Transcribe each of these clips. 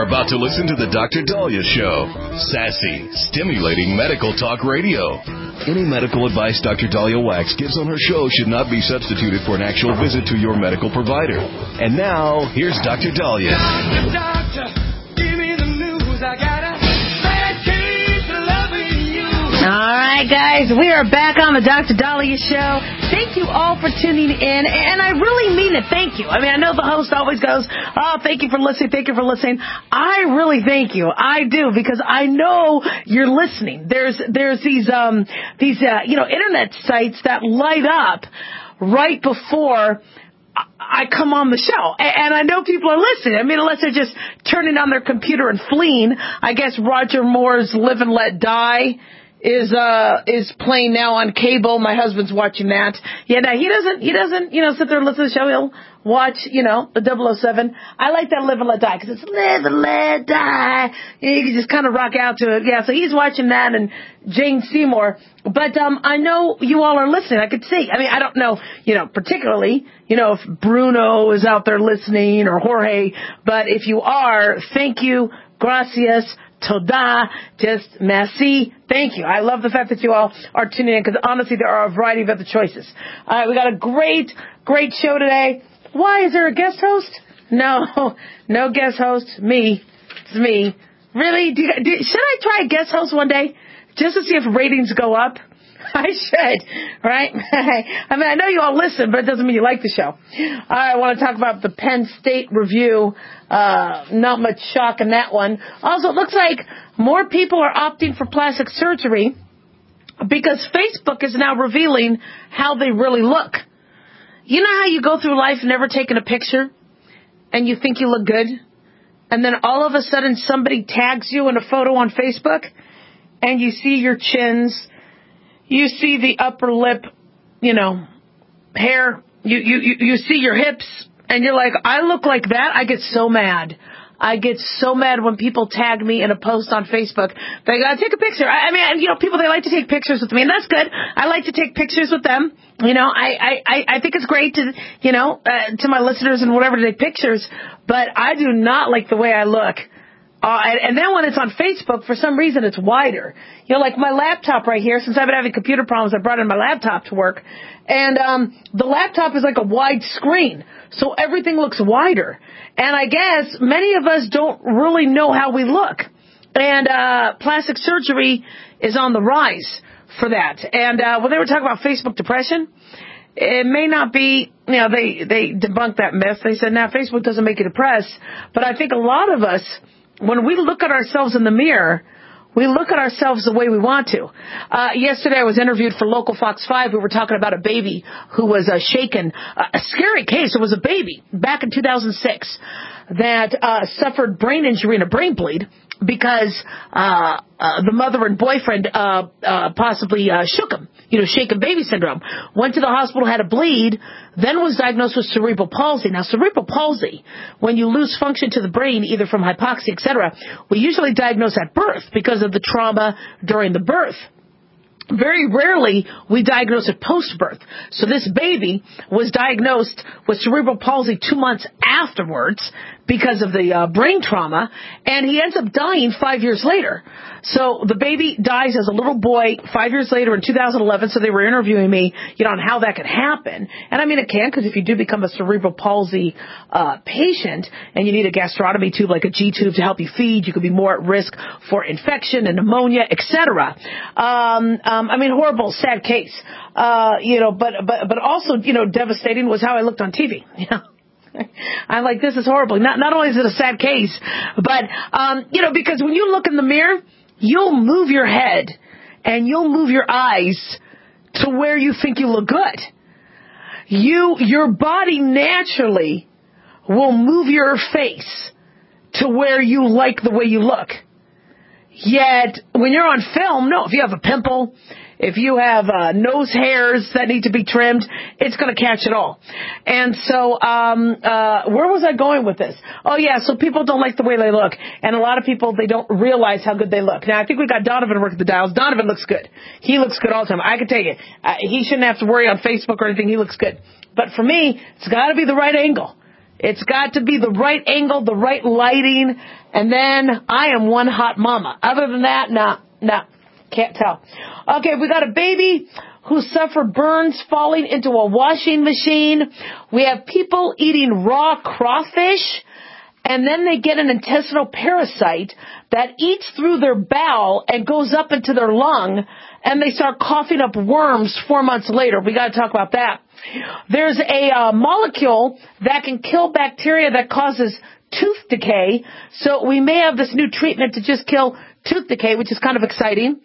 are about to listen to the Dr. Daliah Show. Sassy, stimulating medical talk radio. Any medical advice Dr. Daliah Wax gives on her show should not be substituted for an actual visit to your medical provider. And now, here's Dr. Daliah. Doctor, give me the news. I got a bad case of loving you. All right, guys, we are back on the Dr. Daliah Show. Thank you all for tuning in, and I really mean it. Thank you. I mean, I know the host always goes, "Oh, thank you for listening. Thank you for listening." I really thank you. I do, because I know you're listening. There's these internet sites that light up right before I come on the show, and I know people are listening. I mean, unless they're just turning on their computer and fleeing. I guess Roger Moore's "Live and Let Die" is playing now on cable. My husband's watching that. Yeah, now he doesn't, sit there and listen to the show. He'll watch, the 007. I like that "Live and Let Die" because it's "Live and Let Die." You can just kind of rock out to it. Yeah, so he's watching that, and Jane Seymour. But I know you all are listening. I could see. I mean, I don't know, particularly, if Bruno is out there listening or Jorge. But if you are, thank you. Gracias. Toda, just merci, thank you. I love the fact that you all are tuning in, because honestly, there are a variety of other choices. All right, we got a great show today. Why, is there a guest host? No guest host. It's me. Really? Should I try a guest host one day, just to see if ratings go up? I should, right? I mean, I know you all listen, but it doesn't mean you like the show. I want to talk about the Penn State review. Not much shock in that one. Also, it looks like more people are opting for plastic surgery because Facebook is now revealing how they really look. You know how you go through life never taking a picture and you think you look good? And then all of a sudden somebody tags you in a photo on Facebook and you see your chins, you see the upper lip, hair, you see your hips, and you're like, I look like that? I get so mad. I get so mad when people tag me in a post on Facebook. They gotta take a picture. I mean, people, they like to take pictures with me, and that's good. I like to take pictures with them. I think it's great to, to my listeners and whatever, to take pictures, but I do not like the way I look. And then when it's on Facebook, for some reason, it's wider. Like my laptop right here, since I've been having computer problems, I brought in my laptop to work. And the laptop is like a wide screen, so everything looks wider. And I guess many of us don't really know how we look. And plastic surgery is on the rise for that. And when they were talking about Facebook depression, it may not be, they debunked that myth. They said, now, Facebook doesn't make you depressed. But I think a lot of us, when we look at ourselves in the mirror, we look at ourselves the way we want to. Yesterday I was interviewed for Local Fox 5. We were talking about a baby who was shaken. A scary case. It was a baby back in 2006 that suffered brain injury and a brain bleed because the mother and boyfriend possibly shook him. Shaken baby syndrome. Went to the hospital, had a bleed, then was diagnosed with cerebral palsy. Now, cerebral palsy, when you lose function to the brain, either from hypoxia, etc., we usually diagnose at birth because of the trauma during the birth. Very rarely we diagnose it post-birth. So this baby was diagnosed with cerebral palsy 2 months afterwards because of the brain trauma, and he ends up dying 5 years later. So the baby dies as a little boy 5 years later in 2011, so they were interviewing me, on how that could happen. And I mean, it can, because if you do become a cerebral palsy patient and you need a gastrotomy tube, like a G-tube, to help you feed, you could be more at risk for infection and pneumonia, etc. I mean, horrible, sad case. But also, devastating was how I looked on TV. I'm like, this is horrible. Not only is it a sad case, but, because when you look in the mirror, you'll move your head and you'll move your eyes to where you think you look good. Your body naturally will move your face to where you like the way you look. Yet, when you're on film, no, if you have a pimple, if you have nose hairs that need to be trimmed, it's going to catch it all. And so, where was I going with this? Oh, yeah, so people don't like the way they look. And a lot of people, they don't realize how good they look. Now, I think we got Donovan working the dials. Donovan looks good. He looks good all the time. I can tell you, he shouldn't have to worry on Facebook or anything. He looks good. But for me, it's got to be the right angle. It's got to be the right angle, the right lighting, and then I am one hot mama. Other than that, nah, can't tell. Okay, we got a baby who suffered burns falling into a washing machine. We have people eating raw crawfish, and then they get an intestinal parasite that eats through their bowel and goes up into their lung, and they start coughing up worms 4 months later. We got to talk about that. There's a molecule that can kill bacteria that causes tooth decay, so we may have this new treatment to just kill tooth decay, which is kind of exciting.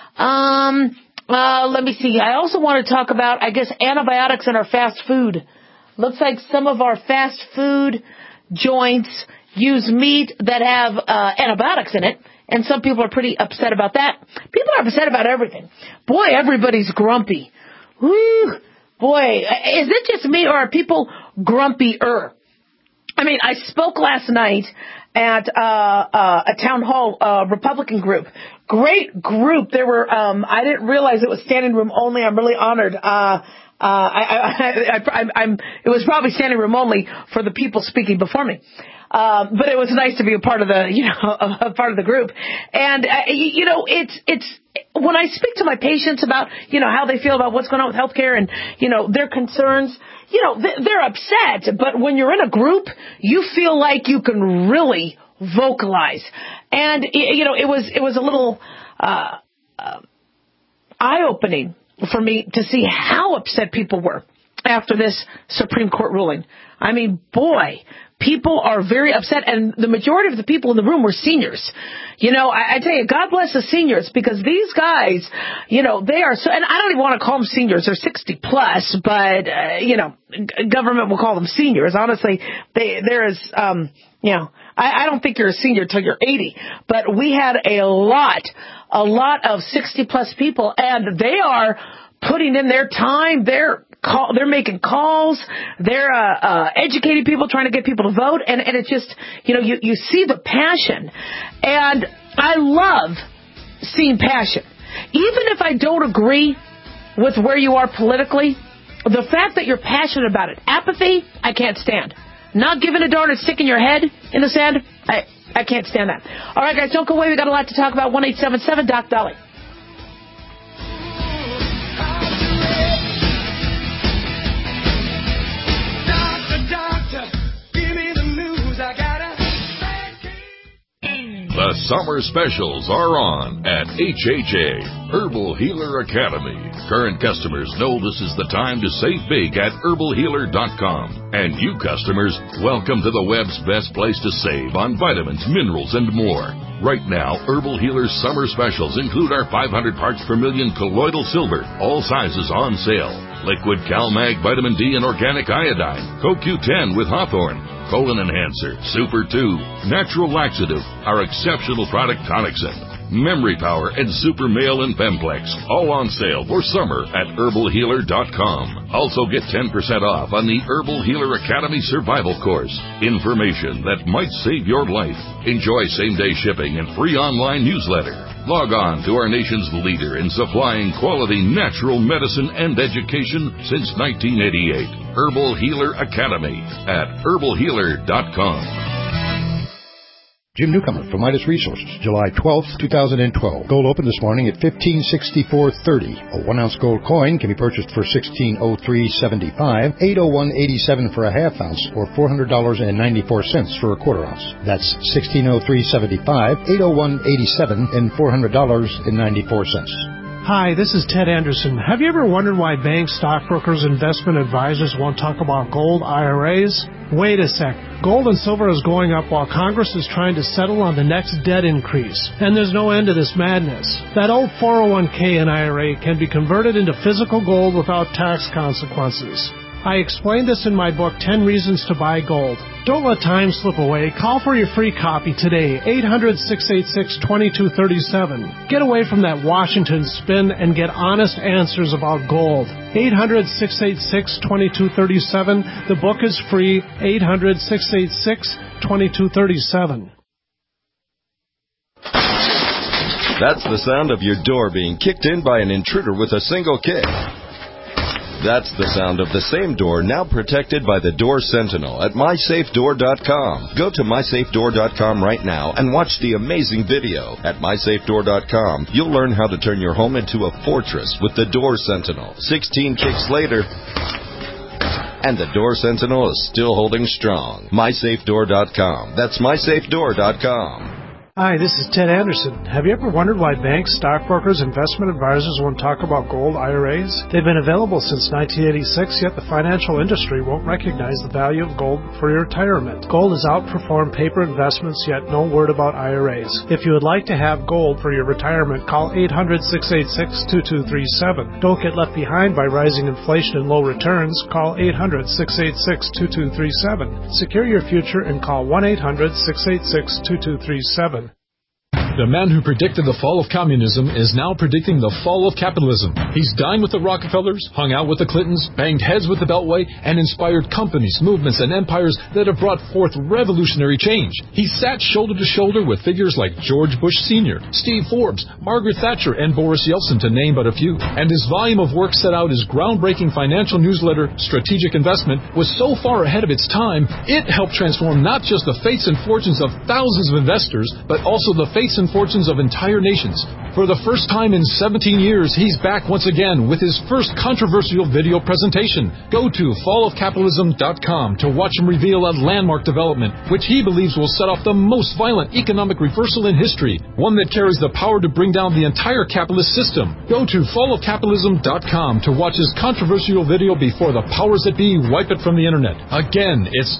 Let me see. I also want to talk about, I guess, antibiotics in our fast food. Looks like some of our fast food joints use meat that have antibiotics in it, and some people are pretty upset about that. People are upset about everything. Boy, everybody's grumpy. Woo! Boy, is it just me, or are people grumpier? I mean, I spoke last night at a town hall Republican group. Great group. There were I didn't realize it was standing room only. I'm really honored. It was probably standing room only for the people speaking before me. But it was nice to be a part of the, a part of the group. And, it's, when I speak to my patients about, how they feel about what's going on with healthcare and, their concerns, they're upset. But when you're in a group, you feel like you can really vocalize. And, it was a little, eye-opening for me to see how upset people were after this Supreme Court ruling. I mean, boy, people are very upset, and the majority of the people in the room were seniors. I tell you, God bless the seniors, because these guys, they are so, and I don't even want to call them seniors. They're 60 plus, but, government will call them seniors. Honestly, there is, I don't think you're a senior till you're 80, but we had a lot of 60 plus people, and they are putting in their time. They're making calls. They're educating people, trying to get people to vote. And it's just, you see the passion. And I love seeing passion. Even if I don't agree with where you are politically, the fact that you're passionate about it. Apathy, I can't stand. Not giving a darn and sticking your head in the sand, I can't stand that. All right, guys, don't go away. We got a lot to talk about. 1-877-DOC-DOLLY. The summer specials are on at HHA, Herbal Healer Academy. Current customers know this is the time to save big at herbalhealer.com. And you customers, welcome to the web's best place to save on vitamins, minerals, and more. Right now, Herbal Healer's summer specials include our 500 parts per million colloidal silver, all sizes on sale. Liquid CalMag Vitamin D and Organic Iodine, CoQ10 with Hawthorne, Colon Enhancer, Super 2, Natural Laxative, our exceptional product Tonicsyn, Memory Power, and Super Male and Femplex, all on sale for summer at herbalhealer.com. Also get 10% off on the Herbal Healer Academy Survival Course. Information that might save your life. Enjoy same-day shipping and free online newsletter. Log on to our nation's leader in supplying quality natural medicine and education since 1988. Herbal Healer Academy at herbalhealer.com. Jim Newcomer from Midas Resources, July 12th, 2012. Gold opened this morning at $1564.30. A 1-ounce gold coin can be purchased for $1603.75, $801.87 for a half ounce, or $400.94 for a quarter ounce. That's $1603.75, $801.87, and $400.94. Hi, this is Ted Anderson. Have you ever wondered why banks, stockbrokers, investment advisors won't talk about gold IRAs? Wait a sec. Gold and silver is going up while Congress is trying to settle on the next debt increase. And there's no end to this madness. That old 401k and IRA can be converted into physical gold without tax consequences. I explained this in my book, 10 Reasons to Buy Gold. Don't let time slip away. Call for your free copy today, 800-686-2237. Get away from that Washington spin and get honest answers about gold. 800-686-2237. The book is free, 800-686-2237. That's the sound of your door being kicked in by an intruder with a single kick. That's the sound of the same door now protected by the Door Sentinel at MySafeDoor.com. Go to MySafeDoor.com right now and watch the amazing video. At MySafeDoor.com, you'll learn how to turn your home into a fortress with the Door Sentinel. 16 kicks later, and the Door Sentinel is still holding strong. MySafeDoor.com. That's MySafeDoor.com. Hi, this is Ted Anderson. Have you ever wondered why banks, stockbrokers, investment advisors won't talk about gold IRAs? They've been available since 1986, yet the financial industry won't recognize the value of gold for your retirement. Gold has outperformed paper investments, yet no word about IRAs. If you would like to have gold for your retirement, call 800-686-2237. Don't get left behind by rising inflation and low returns. Call 800-686-2237. Secure your future and call 1-800-686-2237. The man who predicted the fall of communism is now predicting the fall of capitalism. He's dined with the Rockefellers, hung out with the Clintons, banged heads with the Beltway, and inspired companies, movements, and empires that have brought forth revolutionary change. He sat shoulder to shoulder with figures like George Bush Sr., Steve Forbes, Margaret Thatcher, and Boris Yeltsin, to name but a few. And his volume of work set out his groundbreaking financial newsletter, Strategic Investment, was so far ahead of its time, it helped transform not just the fates and fortunes of thousands of investors, but also the fates and fortunes of entire nations. For the first time in 17 years, he's back once again with his first controversial video presentation. Go to fallofcapitalism.com to watch him reveal a landmark development, which he believes will set off the most violent economic reversal in history, one that carries the power to bring down the entire capitalist system. Go to fallofcapitalism.com to watch his controversial video before the powers that be wipe it from the internet. Again, it's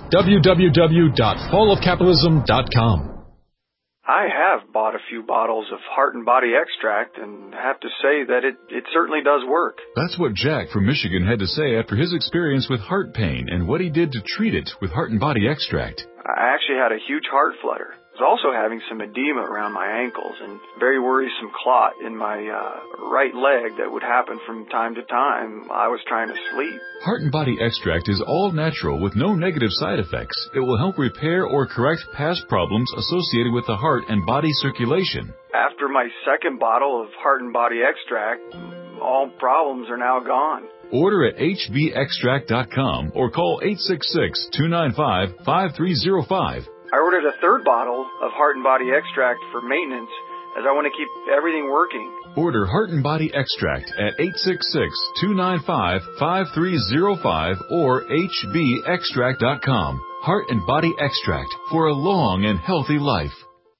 www.fallofcapitalism.com. I have bought a few bottles of Heart and Body Extract and have to say that it certainly does work. That's what Jack from Michigan had to say after his experience with heart pain and what he did to treat it with Heart and Body Extract. I actually had a huge heart flutter. I was also having some edema around my ankles and very worrisome clot in my right leg that would happen from time to time. I was trying to sleep. Heart and Body Extract is all natural with no negative side effects. It will help repair or correct past problems associated with the heart and body circulation. After my second bottle of Heart and Body Extract, all problems are now gone. Order at hbextract.com or call 866-295-5305. I ordered a third bottle of Heart and Body Extract for maintenance as I want to keep everything working. Order Heart and Body Extract at 866-295-5305 or hbextract.com. Heart and Body Extract for a long and healthy life.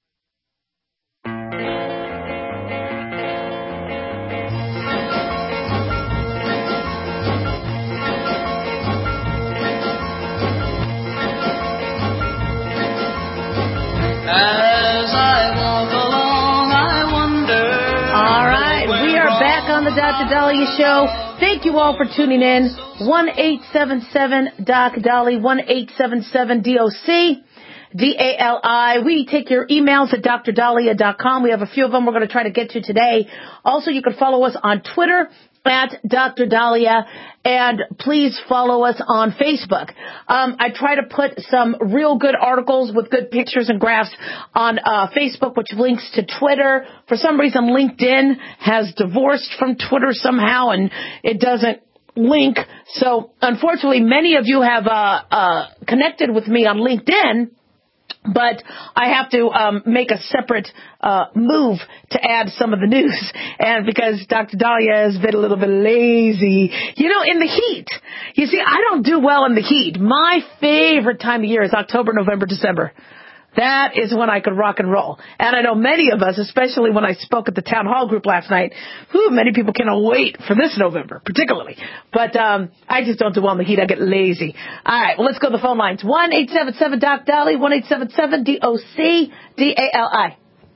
On the Dr. Daliah Show. Thank you all for tuning in. 1-877-DOC-DALI, 1-877-DOC. DALI. We take your emails at drdaliah.com. We have a few of them we're going to try to get to today. Also, you can follow us on Twitter at Dr. Daliah, and please follow us on Facebook. I try to put some real good articles with good pictures and graphs on Facebook, which links to Twitter. For some reason, LinkedIn has divorced from Twitter somehow, and it doesn't link. So, unfortunately, many of you have connected with me on LinkedIn, but I have to make a separate move to add some of the news. And because Dr. Daliah has been a little bit lazy, you know, in the heat. You see, I don't do well in the heat. My favorite time of year is October, November, December. That is when I could rock and roll. And I know many of us, especially when I spoke at the town hall group last night, many people cannot wait for this November, particularly. But I just don't do well in the heat. I get lazy. All right, well, let's go to the phone lines. 1-877-DOC-DALI, 1-877-DOC-DALI.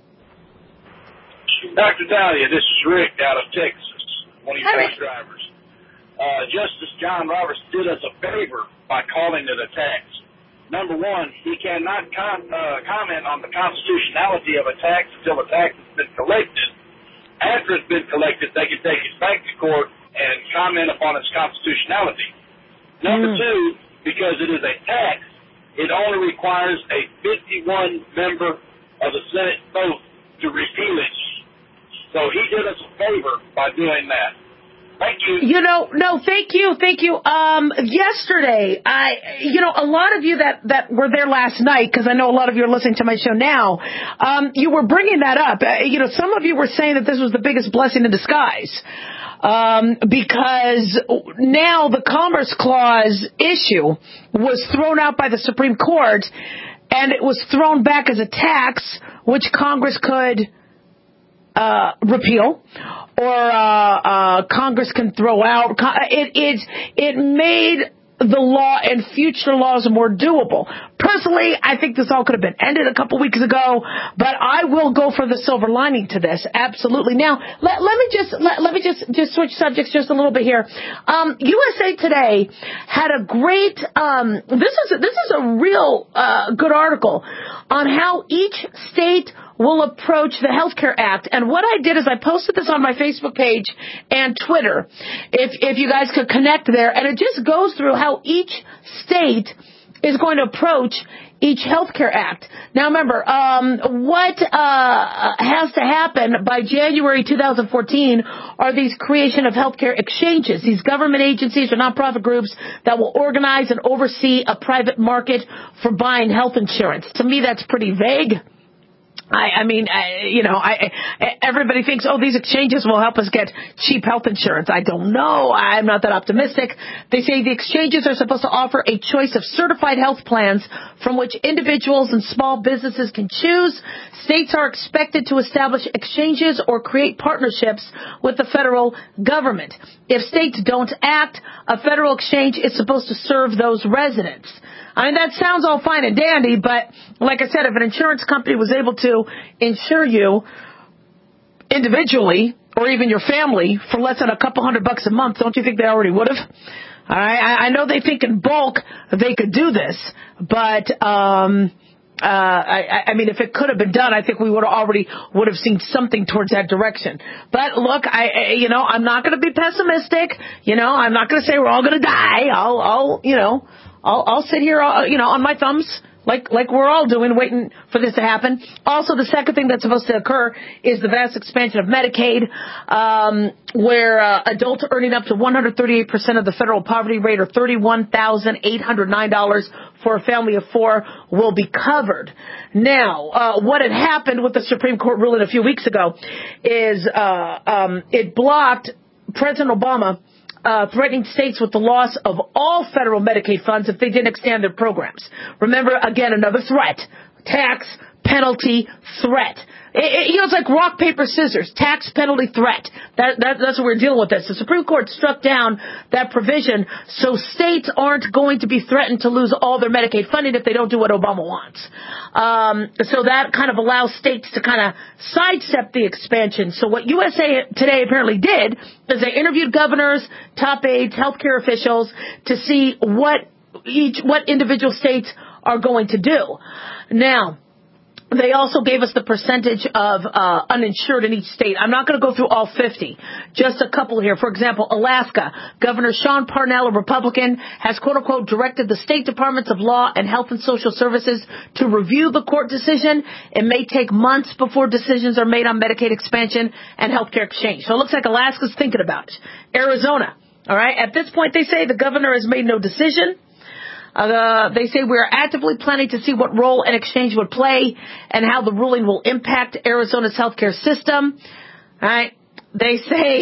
Dr. Daliah, this is Rick out of Texas, one of your bus drivers. Justice John Roberts did us a favor by calling it a tax. Number one, he cannot comment on the constitutionality of a tax until the tax has been collected. After it's been collected, they can take it back to court and comment upon its constitutionality. Number two, because it is a tax, it only requires a 51-member of the Senate vote to repeal it. So he did us a favor by doing that. Thank you. Thank you. Yesterday, a lot of you that were there last night, because I know a lot of you are listening to my show now, you were bringing that up. Some of you were saying that this was the biggest blessing in disguise. Because now the Commerce Clause issue was thrown out by the Supreme Court, and it was thrown back as a tax, which Congress could repeal, or Congress can throw out. It made the law and future laws more doable. Personally, I think this all could have been ended a couple weeks ago, but I will go for the silver lining to this. Absolutely. Now, let me just switch subjects just a little bit here. USA Today had a great. This is a real good article on how each state will approach the Healthcare Act. And what I did is I posted this on my Facebook page and Twitter, if you guys could connect there. And it just goes through how each state is going to approach each Healthcare Act. Now, remember, what has to happen by January 2014 are these creation of healthcare exchanges, these government agencies or nonprofit groups that will organize and oversee a private market for buying health insurance. To me, that's pretty vague. Everybody thinks, these exchanges will help us get cheap health insurance. I don't know. I'm not that optimistic. They say the exchanges are supposed to offer a choice of certified health plans from which individuals and small businesses can choose. States are expected to establish exchanges or create partnerships with the federal government. If states don't act, a federal exchange is supposed to serve those residents. That sounds all fine and dandy, but like I said, if an insurance company was able to insure you individually or even your family for less than a couple $100 a month, don't you think they already would have? All right, I know they think in bulk they could do this, but if it could have been done, I think we would have seen something towards that direction. But look, I'm not going to be pessimistic. I'm not going to say we're all going to die. I'll sit here, on my thumbs, like we're all doing, waiting for this to happen. Also, the second thing that's supposed to occur is the vast expansion of Medicaid, where adults earning up to 138% of the federal poverty rate, or $31,809 for a family of four, will be covered. Now, what had happened with the Supreme Court ruling a few weeks ago is it blocked President Obama threatening states with the loss of all federal Medicaid funds if they didn't extend their programs. Remember, again, another threat. Tax, penalty, threat. It's like rock, paper, scissors. Tax, penalty, threat. That's what we're dealing with this. The Supreme Court struck down that provision so states aren't going to be threatened to lose all their Medicaid funding if they don't do what Obama wants. So that kind of allows states to kind of sidestep the expansion. So what USA Today apparently did is they interviewed governors, top aides, healthcare officials to see what individual states are going to do. Now, they also gave us the percentage of uninsured in each state. I'm not going to go through all 50. Just a couple here. For example, Alaska. Governor Sean Parnell, a Republican, has, quote-unquote, directed the state departments of law and health and social services to review the court decision. It may take months before decisions are made on Medicaid expansion and healthcare exchange. So it looks like Alaska's thinking about it. Arizona. All right. At this point, they say the governor has made no decision. They say we're actively planning to see what role an exchange would play and how the ruling will impact Arizona's healthcare system. All right. They say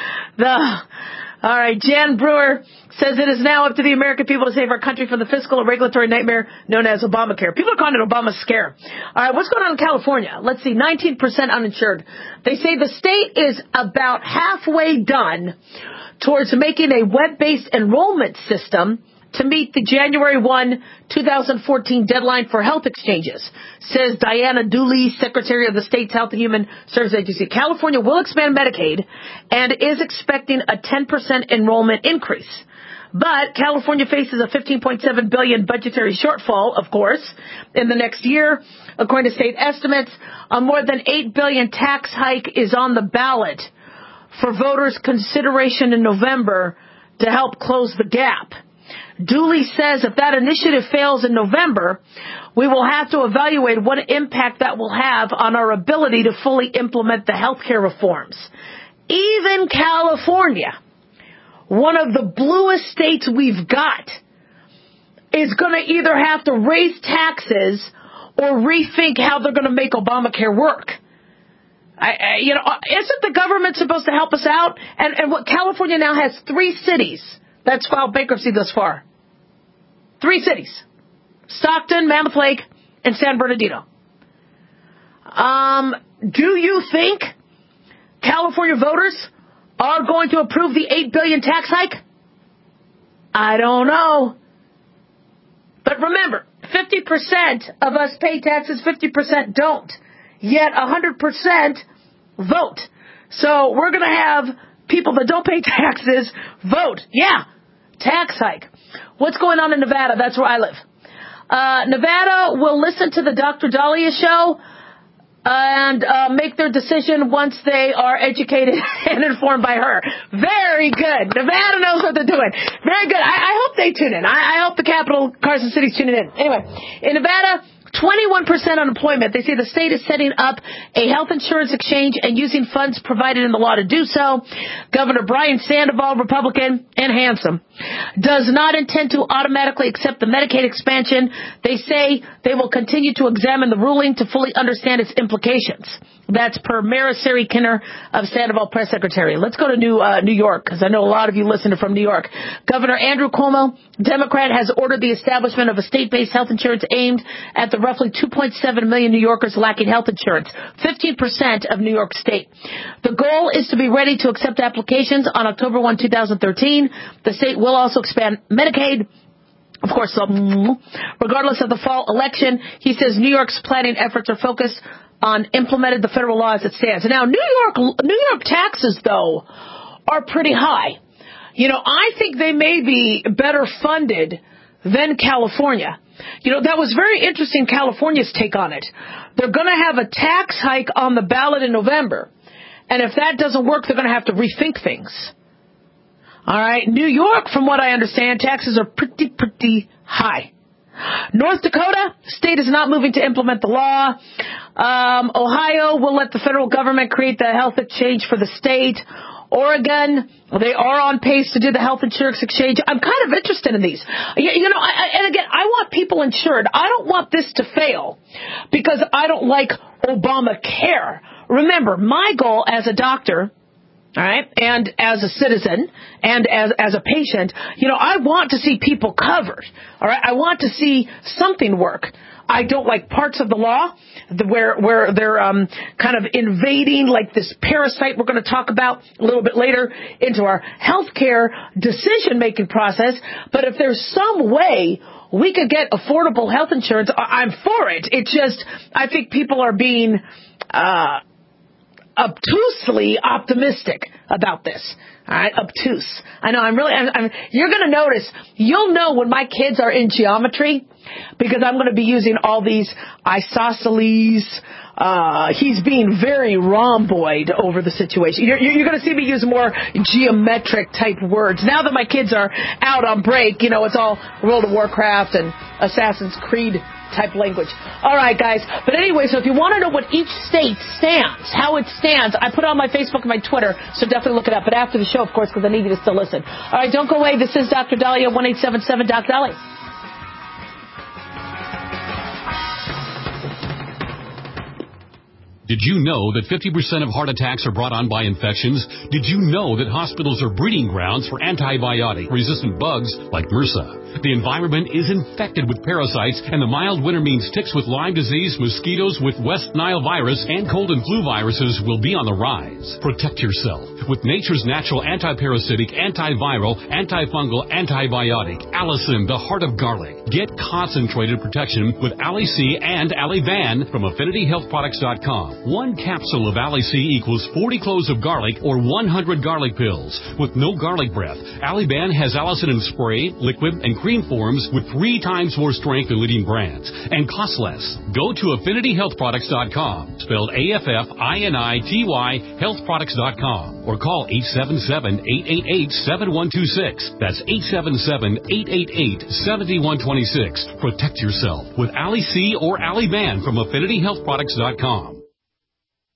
Jan Brewer says it is now up to the American people to save our country from the fiscal and regulatory nightmare known as Obamacare. People are calling it Obama scare. All right. What's going on in California? Let's see. 19% uninsured. They say the state is about halfway done towards making a web-based enrollment system to meet the January 1, 2014 deadline for health exchanges, says Diana Dooley, Secretary of the state's Health and Human Services Agency. California will expand Medicaid and is expecting a 10% enrollment increase. But California faces a $15.7 billion budgetary shortfall, of course, in the next year. According to state estimates, a more than $8 billion tax hike is on the ballot for voters' consideration in November to help close the gap. Dooley says if that initiative fails in November, we will have to evaluate what impact that will have on our ability to fully implement the health care reforms. Even California, one of the bluest states we've got, is going to either have to raise taxes or rethink how they're going to make Obamacare work. Isn't the government supposed to help us out? And what California now has 3 cities that's filed bankruptcy thus far. 3 cities. Stockton, Mammoth Lake, and San Bernardino. Do you think California voters are going to approve the $8 billion tax hike? I don't know. But remember, 50% of us pay taxes, 50% don't. Yet 100% vote. So we're going to have people that don't pay taxes vote. Yeah, tax hike. What's going on in Nevada? That's where I live. Nevada will listen to the Dr. Dahlia show and make their decision once they are educated and informed by her. Very good. Nevada knows what they're doing. Very good. I hope they tune in. I hope the capital, Carson City's tuning in. Anyway, in Nevada, 21% unemployment. They say the state is setting up a health insurance exchange and using funds provided in the law to do so. Governor Brian Sandoval, Republican and handsome, does not intend to automatically accept the Medicaid expansion. They say they will continue to examine the ruling to fully understand its implications. That's per Mara Sari Kinner of Sandoval Press Secretary. Let's go to New York, because I know a lot of you listen from New York. Governor Andrew Cuomo, Democrat, has ordered the establishment of a state-based health insurance aimed at the roughly 2.7 million New Yorkers lacking health insurance, 15% of New York State. The goal is to be ready to accept applications on October 1, 2013. The state will also expand Medicaid. Of course, regardless of the fall election, he says New York's planning efforts are focused on implemented the federal law as it stands. Now, New York taxes, though, are pretty high. I think they may be better funded than California. That was very interesting, California's take on it. They're going to have a tax hike on the ballot in November. And if that doesn't work, they're going to have to rethink things. All right. New York, from what I understand, taxes are pretty high. North Dakota, state is not moving to implement the law. Ohio will let the federal government create the health exchange for the state. Oregon, they are on pace to do the health insurance exchange. I'm kind of interested in these. And again, I want people insured. I don't want this to fail because I don't like Obamacare. Remember, my goal as a doctor, all right, and as a citizen, and as a patient, I want to see people covered, all right? I want to see something work. I don't like parts of the law where they're kind of invading, like this parasite we're going to talk about a little bit later, into our healthcare decision-making process. But if there's some way we could get affordable health insurance, I'm for it. It's just, I think people are being obtusely optimistic about this. All right, obtuse. I know, you're going to notice, you'll know when my kids are in geometry, because I'm going to be using all these isosceles. He's being very rhomboid over the situation. You're going to see me use more geometric type words. Now that my kids are out on break, it's all World of Warcraft and Assassin's Creed type language. All right, guys. But anyway, so if you want to know what each state stands, how it stands, I put it on my Facebook and my Twitter, so definitely look it up. But after the show, of course, because I need you to still listen. All right, don't go away. This is Dr. Dahlia, 1-877-DOC-DALIA. Did you know that 50% of heart attacks are brought on by infections? Did you know that hospitals are breeding grounds for antibiotic-resistant bugs like MRSA? The environment is infected with parasites, and the mild winter means ticks with Lyme disease, mosquitoes with West Nile virus, and cold and flu viruses will be on the rise. Protect yourself with nature's natural antiparasitic, antiviral, antifungal, antibiotic, Allicin, the heart of garlic. Get concentrated protection with Ali-C and Ali-Van from AffinityHealthProducts.com. One capsule of Ali-C equals 40 cloves of garlic or 100 garlic pills. With no garlic breath, Ali-Van has Allicin in spray, liquid, and cream forms with 3 times more strength than leading brands and costs less. Go to AffinityHealthProducts.com, spelled AFFINITY, healthproducts.com, or call 877-888-7126. That's 877-888-7126. Protect yourself with Ali-C or Ali-Van from AffinityHealthProducts.com.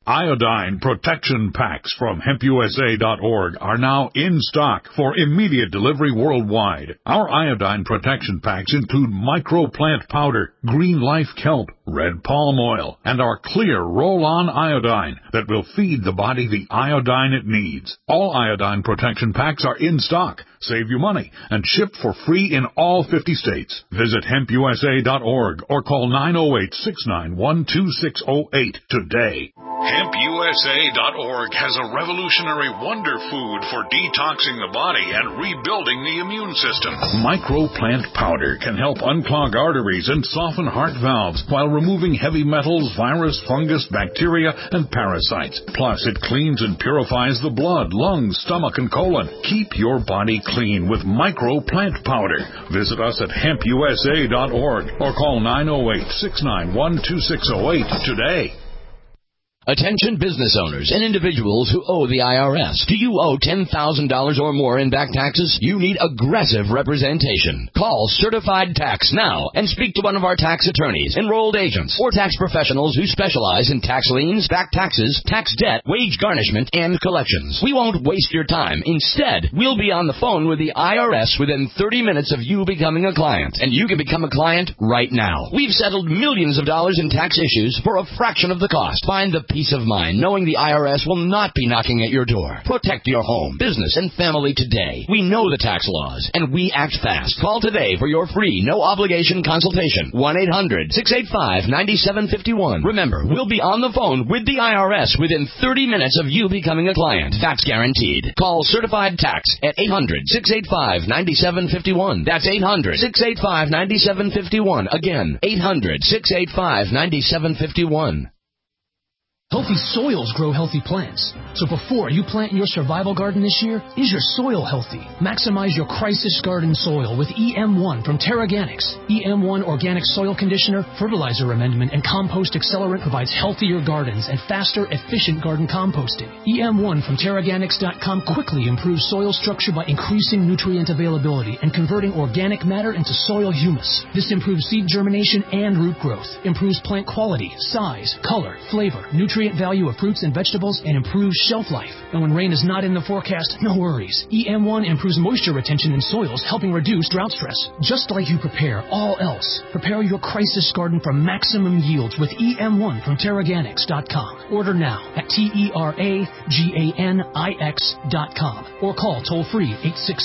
Iodine protection packs from hempusa.org are now in stock for immediate delivery worldwide. Our iodine protection packs include microplant powder, green life kelp, red palm oil, and our clear roll-on iodine that will feed the body the iodine it needs. All iodine protection packs are in stock. Save you money and shipped for free in all 50 states. Visit hempusa.org or call 908-691-2608 today. HempUSA.org has a revolutionary wonder food for detoxing the body and rebuilding the immune system. Microplant powder can help unclog arteries and soften heart valves while removing heavy metals, virus, fungus, bacteria, and parasites. Plus, it cleans and purifies the blood, lungs, stomach, and colon. Keep your body clean with Microplant powder. Visit us at HempUSA.org or call 908-691-2608 today. Attention business owners and individuals who owe the IRS. Do you owe $10,000 or more in back taxes? You need aggressive representation. Call Certified Tax now and speak to one of our tax attorneys, enrolled agents, or tax professionals who specialize in tax liens, back taxes, tax debt, wage garnishment, and collections. We won't waste your time. Instead, we'll be on the phone with the IRS within 30 minutes of you becoming a client. And you can become a client right now. We've settled millions of dollars in tax issues for a fraction of the cost. Find the peace of mind knowing the IRS will not be knocking at your door. Protect your home, business, and family today. We know the tax laws, and we act fast. Call today for your free, no-obligation consultation. 1-800-685-9751. Remember, we'll be on the phone with the IRS within 30 minutes of you becoming a client. That's guaranteed. Call Certified Tax at 800-685-9751. That's 800-685-9751. Again, 800-685-9751. Healthy soils grow healthy plants. So before you plant your survival garden this year, is your soil healthy? Maximize your crisis garden soil with EM1 from Terraganics. EM1 Organic Soil Conditioner, Fertilizer Amendment, and Compost Accelerant provides healthier gardens and faster, efficient garden composting. EM1 from Terraganics.com quickly improves soil structure by increasing nutrient availability and converting organic matter into soil humus. This improves seed germination and root growth, improves plant quality, size, color, flavor, nutrient value of fruits and vegetables, and improves shelf life. And when rain is not in the forecast, no worries. EM1 improves moisture retention in soils, helping reduce drought stress. Just like you prepare all else, prepare your crisis garden for maximum yields with EM1 from Terraganics.com. Order now at TerraGanix.com or call toll-free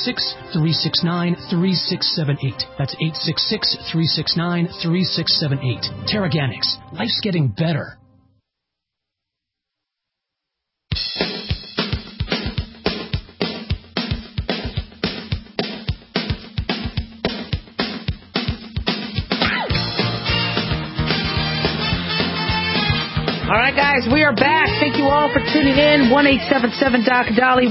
866-369-3678. That's 866-369-3678. Terraganics. Life's getting better. All right, guys, we are back. Thank you all for tuning in. 1-877-DOC-DOLLY,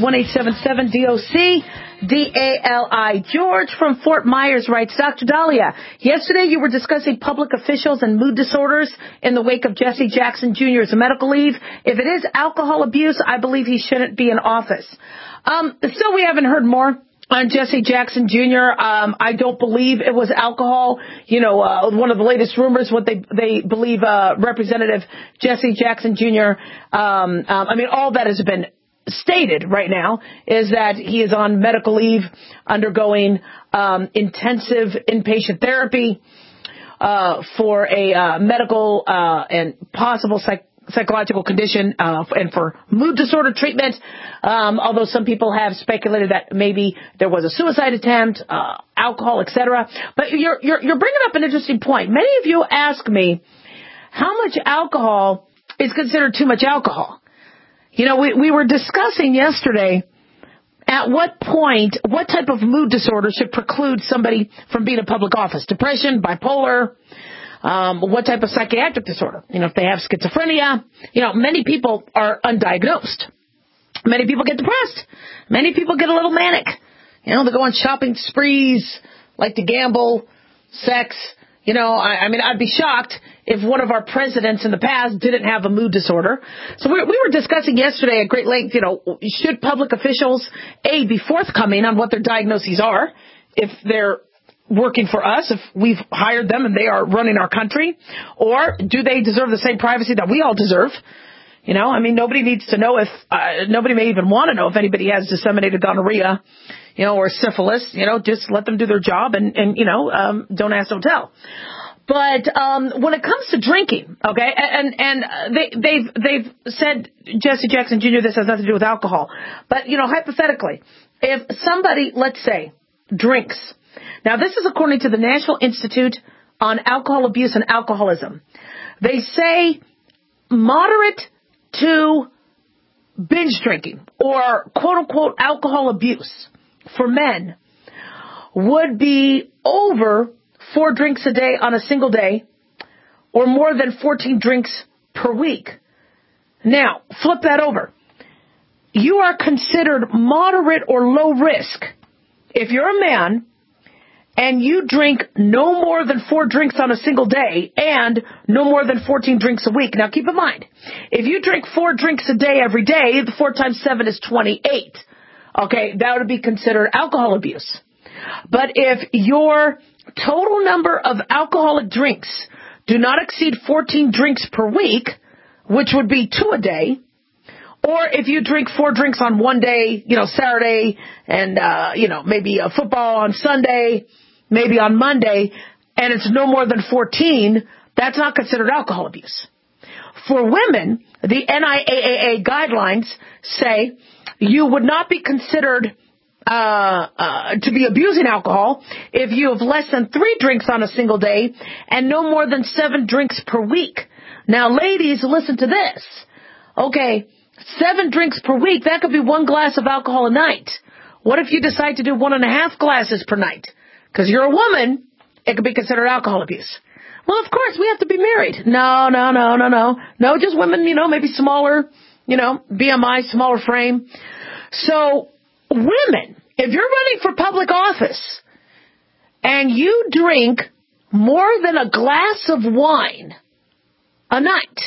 1-877-DOC-DALI. George from Fort Myers writes, Dr. Dahlia, yesterday you were discussing public officials and mood disorders in the wake of Jesse Jackson Jr.'s medical leave. If it is alcohol abuse, I believe he shouldn't be in office. Still, we haven't heard more on Jesse Jackson Jr. I don't believe it was alcohol. You know, one of the latest rumors, what they believe, Representative Jesse Jackson Jr., all that has been stated right now is that he is on medical leave, undergoing intensive inpatient therapy for a medical and possible psychological condition and for mood disorder treatment, although some people have speculated that maybe there was a suicide attempt, alcohol, etc. But you're bringing up an interesting point. Many of you ask me how much alcohol is considered too much alcohol. You know, we were discussing yesterday at what point, what type of mood disorder should preclude somebody from being in public office? Depression, bipolar, what type of psychiatric disorder? You know, if they have schizophrenia, you know, many people are undiagnosed. Many people get depressed. Many people get a little manic. You know, they go on shopping sprees, like to gamble, sex. You know, I'd be shocked if one of our presidents in the past didn't have a mood disorder. So we were discussing yesterday at great length, you know, should public officials, be forthcoming on what their diagnoses are, if they're working for us, if we've hired them and they are running our country, or do they deserve the same privacy that we all deserve? You know, I mean, nobody needs to know if, nobody may even want to know if anybody has disseminated gonorrhea, you know, or syphilis. You know, just let them do their job and you know, don't ask, don't tell. But when it comes to drinking, okay, and they've said, Jesse Jackson Jr., this has nothing to do with alcohol. But, you know, hypothetically, if somebody, let's say, drinks. Now, this is according to the National Institute on Alcohol Abuse and Alcoholism. They say moderate to binge drinking or quote-unquote alcohol abuse for men would be over 4 drinks a day on a single day or more than 14 drinks per week. Now, flip that over. You are considered moderate or low risk if you're a man and you drink no more than 4 drinks on a single day and no more than 14 drinks a week. Now, keep in mind, if you drink 4 drinks a day every day, 4 times 7 is 28. Okay, that would be considered alcohol abuse. But if your total number of alcoholic drinks do not exceed 14 drinks per week, which would be 2 a day, or if you drink 4 drinks on one day, you know, Saturday, and, you know, maybe a football on Sunday, maybe on Monday, and it's no more than 14, that's not considered alcohol abuse. For women, the NIAAA guidelines say you would not be considered to be abusing alcohol if you have less than 3 drinks on a single day and no more than 7 drinks per week. Now, ladies, listen to this. Okay, 7 drinks per week, that could be 1 glass of alcohol a night. What if you decide to do 1.5 glasses per night? Because you're a woman, it could be considered alcohol abuse. Well, of course, we have to be married. No. No, just women, you know, maybe smaller, you know, BMI, smaller frame. So, women, if you're running for public office and you drink more than a glass of wine a night,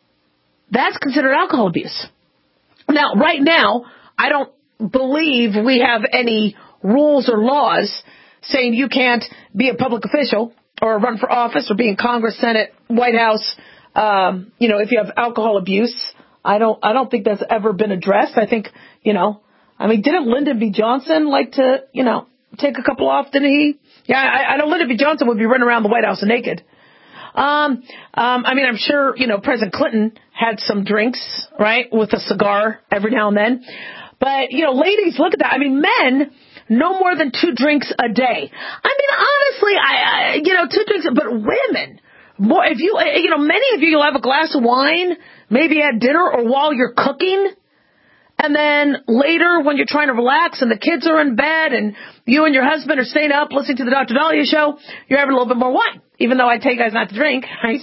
that's considered alcohol abuse. Now, right now, I don't believe we have any rules or laws saying you can't be a public official or run for office or be in Congress, Senate, White House, you know, if you have alcohol abuse. I don't think that's ever been addressed. I think, you know, I mean, didn't Lyndon B. Johnson like to, you know, take a couple off, didn't he? Yeah, I know Lyndon B. Johnson would be running around the White House naked. I mean, I'm sure, you know, President Clinton had some drinks, right, with a cigar every now and then. But, you know, ladies, look at that. I mean, men, no more than 2 drinks a day. I mean, honestly, you know, 2 drinks, but women, more, if you know, many of you will have a glass of wine, maybe at dinner or while you're cooking. And then later when you're trying to relax and the kids are in bed and you and your husband are staying up listening to the Dr. Dahlia show, you're having a little bit more wine, even though I tell you guys not to drink, right?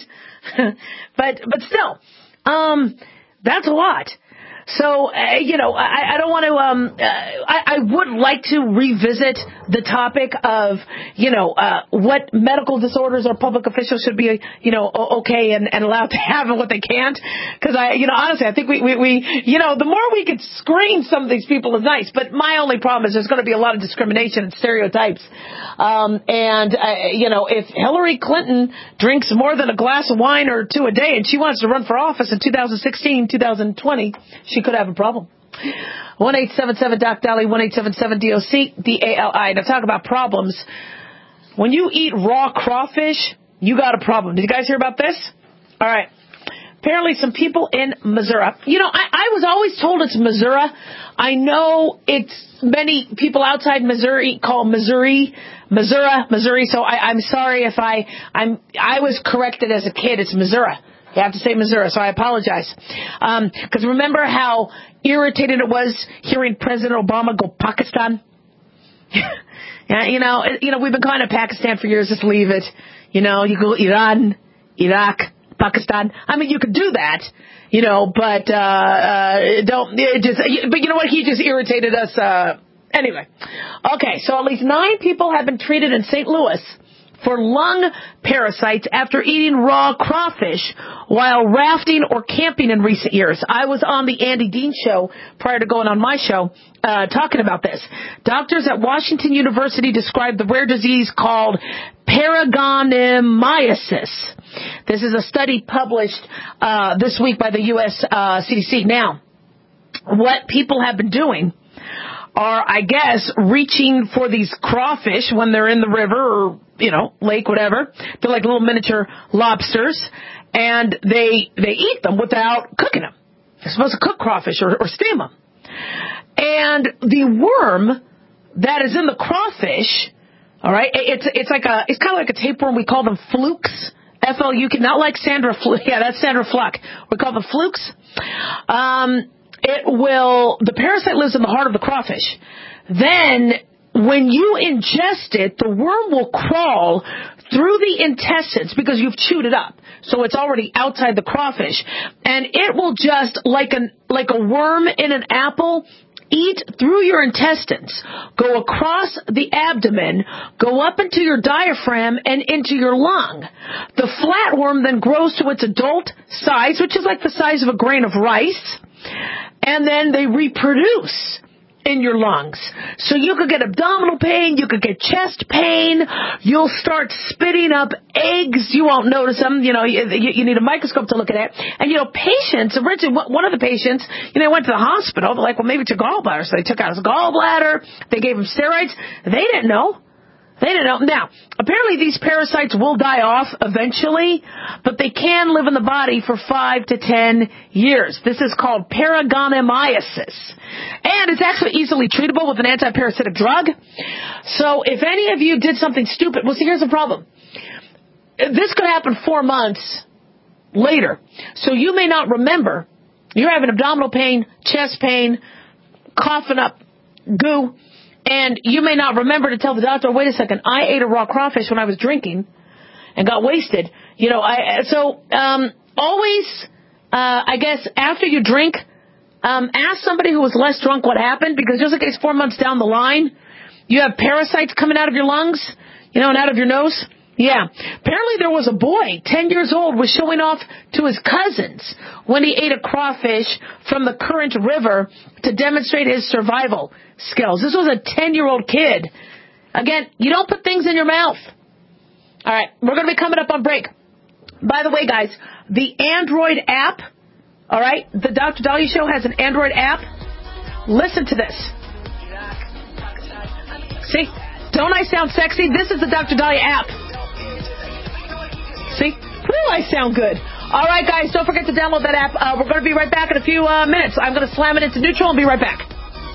but still, that's a lot. So, you know, I don't want to, I would like to revisit the topic of, you know, what medical disorders our public officials should be, you know, okay and allowed to have and what they can't. Because you know, honestly, I think we, you know, the more we could screen some of these people is nice. But my only problem is there's going to be a lot of discrimination and stereotypes. You know, if Hillary Clinton drinks more than a glass of wine or 2 a day and she wants to run for office in 2016, 2020, she could have a problem. 1-877-DOC-DALI, 1-877-DOC-DALI. Now, talk about problems. When you eat raw crawfish, you got a problem. Did you guys hear about this? All right. Apparently, some people in Missouri. You know, I was always told it's Missouri. I know it's many people outside Missouri call Missouri. So I'm sorry if I was corrected as a kid. It's Missouri. You have to say Missouri, so I apologize. Because remember how irritated it was hearing President Obama go Pakistan? Yeah, you know, we've been calling it Pakistan for years. Just leave it. You know, you go Iran, Iraq, Pakistan. I mean, you could do that, you know, but don't. But you know what? He just irritated us. Anyway, okay. So at least 9 people have been treated in St. Louis for lung parasites after eating raw crawfish while rafting or camping in recent years. I was on the Andy Dean show prior to going on my show talking about this. Doctors at Washington University described the rare disease called paragonimiasis. This is a study published this week by the U.S. CDC. Now, what people have been doing are, I guess, reaching for these crawfish when they're in the river or, lake, whatever. They're like little miniature lobsters, and they eat them without cooking them. They're supposed to cook crawfish or steam them. And the worm that is in the crawfish, all right, it's kind of like a tapeworm. We call them flukes. F-L-U-K, not like Sandra Fluke. Yeah, that's Sandra Fluck. We call them flukes. The parasite lives in the heart of the crawfish. Then, when you ingest it, the worm will crawl through the intestines because you've chewed it up. So it's already outside the crawfish. And it will just, like a worm in an apple, eat through your intestines, go across the abdomen, go up into your diaphragm and into your lung. The flatworm then grows to its adult size, which is like the size of a grain of rice, and then they reproduce in your lungs. So you could get abdominal pain, you could get chest pain, you'll start spitting up eggs, you won't notice them, you need a microscope to look at it. And patients, originally one of the patients, went to the hospital, they're like, well, maybe it's a gallbladder, so they took out his gallbladder, they gave him steroids, they didn't know. Now, apparently these parasites will die off eventually, but they can live in the body for 5 to 10 years. This is called paragonimiasis. And it's actually easily treatable with an anti-parasitic drug. So if any of you did something stupid, well, see, here's the problem. This could happen 4 months later. So you may not remember. You're having abdominal pain, chest pain, coughing up goo. And you may not remember to tell the doctor, wait a second, I ate a raw crawfish when I was drinking and got wasted. Always, I guess, after you drink, ask somebody who was less drunk what happened, because just in case 4 months down the line, you have parasites coming out of your lungs, and out of your nose. Yeah. Apparently there was a boy, 10 years old, was showing off to his cousins when he ate a crawfish from the Current River to demonstrate his survival skills. This was a 10-year-old kid. Again, you don't put things in your mouth. All right, we're going to be coming up on break. By the way, guys, the Android app, all right, the Dr. Dahlia Show has an Android app. Listen to this. See? Don't I sound sexy? This is the Dr. Dahlia app. See? Woo, I sound good. All right, guys, don't forget to download that app. We're going to be right back in a few minutes. I'm going to slam it into neutral and be right back.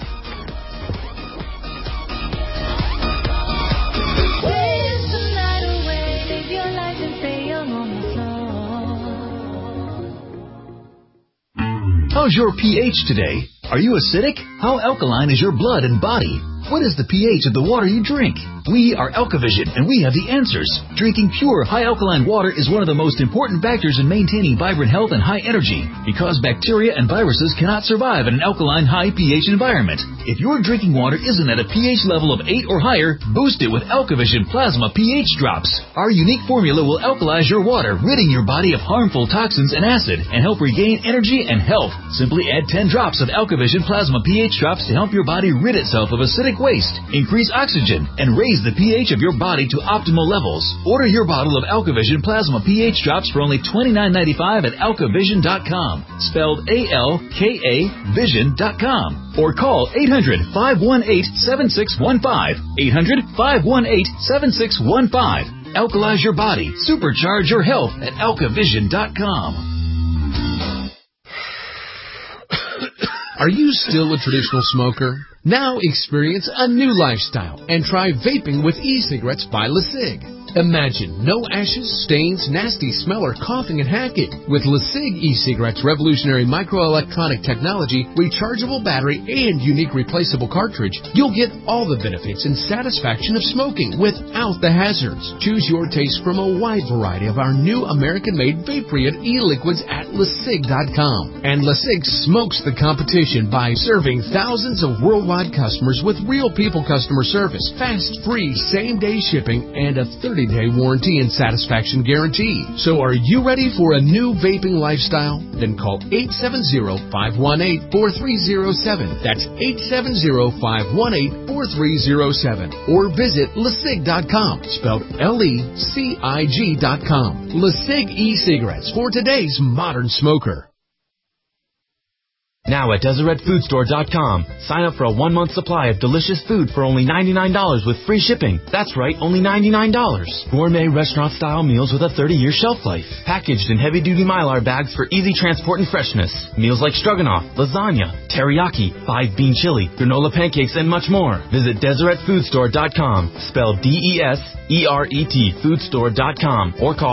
How's your pH today? Are you acidic? How alkaline is your blood and body? What is the pH of the water you drink? We are Alkavision, and we have the answers. Drinking pure, high-alkaline water is one of the most important factors in maintaining vibrant health and high energy, because bacteria and viruses cannot survive in an alkaline, high pH environment. If your drinking water isn't at a pH level of 8 or higher, boost it with Alkavision Plasma pH Drops. Our unique formula will alkalize your water, ridding your body of harmful toxins and acid, and help regain energy and health. Simply add 10 drops of Alkavision Plasma pH Drops to help your body rid itself of acidic waste, increase oxygen, and raise the pH of your body to optimal levels. Order your bottle of Alkavision Plasma pH Drops for only $29.95 at alkavision.com, spelled A-L-K-A Vision.com, or call 800-518-7615, 800-518-7615. Alkalize your body, supercharge your health at alkavision.com. Are you still a traditional smoker? Now experience a new lifestyle and try vaping with e-cigarettes by LeSig. Imagine no ashes, stains, nasty smell, or coughing and hacking. With LeSig e-cigarettes' revolutionary microelectronic technology, rechargeable battery, and unique replaceable cartridge, you'll get all the benefits and satisfaction of smoking without the hazards. Choose your taste from a wide variety of our new American-made Vaporeon e-liquids at LeSig.com. And LeSig smokes the competition by serving thousands of worldwide customers with real people customer service, fast, free, same-day shipping, and a 30 30-day warranty and satisfaction guarantee. So are you ready for a new vaping lifestyle? Then call 870-518-4307. That's 870-518-4307. Or visit LeSig.com, spelled LECIG.com. LeSig e-cigarettes for today's modern smoker. Now at DeseretFoodStore.com, sign up for a 1-month supply of delicious food for only $99 with free shipping. That's right, only $99. Gourmet restaurant-style meals with a 30-year shelf life. Packaged in heavy-duty Mylar bags for easy transport and freshness. Meals like stroganoff, lasagna, teriyaki, 5-bean chili, granola pancakes, and much more. Visit DeseretFoodStore.com, spelled D-E-S-E-R-E-T, foodstore.com, or call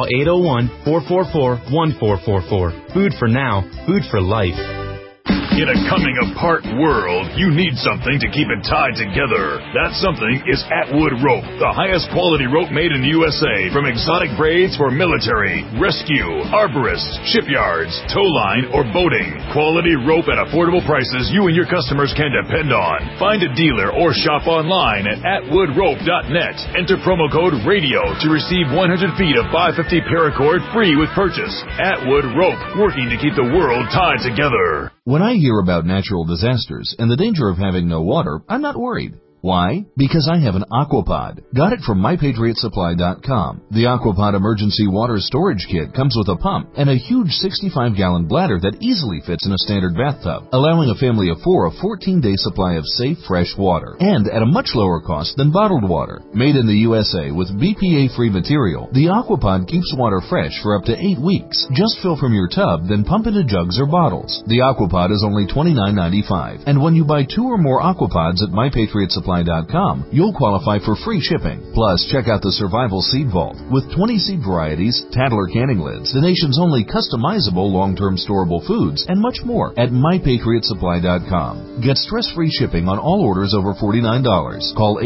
801-444-1444. Food for now, food for life. In a coming-apart world, you need something to keep it tied together. That something is Atwood Rope, the highest quality rope made in the USA. From exotic braids for military, rescue, arborists, shipyards, tow line, or boating. Quality rope at affordable prices you and your customers can depend on. Find a dealer or shop online at atwoodrope.net. Enter promo code RADIO to receive 100 feet of 550 paracord free with purchase. Atwood Rope, working to keep the world tied together. When I hear about natural disasters and the danger of having no water, I'm not worried. Why? Because I have an Aquapod. Got it from MyPatriotSupply.com. The Aquapod Emergency Water Storage Kit comes with a pump and a huge 65-gallon bladder that easily fits in a standard bathtub, allowing a family of 4 a 14-day supply of safe, fresh water, and at a much lower cost than bottled water. Made in the USA with BPA-free material, the Aquapod keeps water fresh for up to 8 weeks. Just fill from your tub, then pump into jugs or bottles. The Aquapod is only $29.95, and when you buy 2 or more Aquapods at MyPatriotSupply.com, you'll qualify for free shipping. Plus, check out the Survival Seed Vault with 20 seed varieties, Tattler canning lids, the nation's only customizable long-term storable foods, and much more at MyPatriotSupply.com. Get stress-free shipping on all orders over $49. Call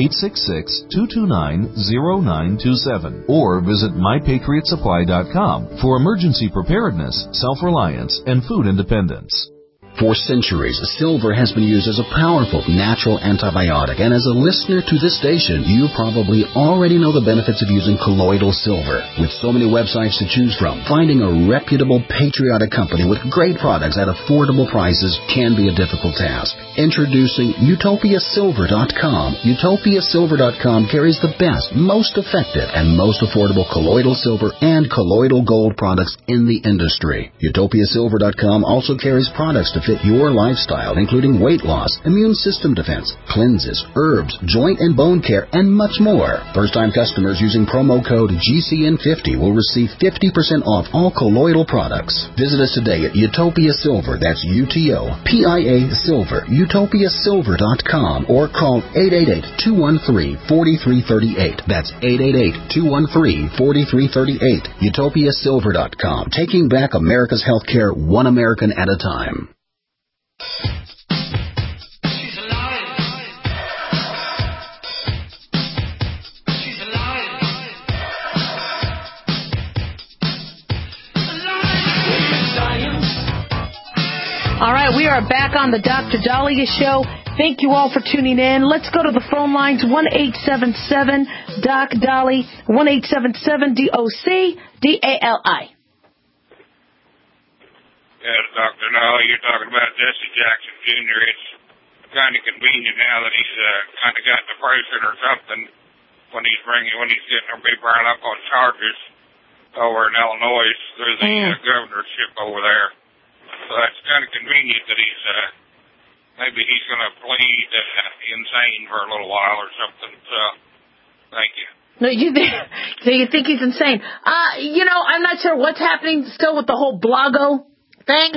866-229-0927 or visit MyPatriotSupply.com for emergency preparedness, self-reliance, and food independence. For centuries, silver has been used as a powerful natural antibiotic, and as a listener to this station, you probably already know the benefits of using colloidal silver. With so many websites to choose from, finding a reputable, patriotic company with great products at affordable prices can be a difficult task. Introducing UtopiaSilver.com. UtopiaSilver.com carries the best, most effective, and most affordable colloidal silver and colloidal gold products in the industry. UtopiaSilver.com also carries products to fit your lifestyle, including weight loss, immune system defense, cleanses, herbs, joint and bone care, and much more. First-time customers using promo code GCN50 will receive 50% off all colloidal products. Visit us today at Utopia Silver, that's UTOPIA Silver, UtopiaSilver.com, or call 888-213-4338. That's 888-213-4338. UtopiaSilver.com, taking back America's healthcare one American at a time. All right, we are back on the Dr. Dahlia Show. Thank you all for tuning in. Let's go to the phone lines, 1-877-DOC-DALI, 1-877-DOC-DALI. Yeah, Dr. Dahlia, you're talking about Jesse Jackson Jr. It's kind of convenient now that he's kind of got depression or something when he's getting to be brought up on charges over in Illinois through the governorship over there. So that's kind of convenient that he's maybe he's going to plead insane for a little while or something. So, thank you. No, so you think he's insane? I'm not sure what's happening still with the whole Blago thing.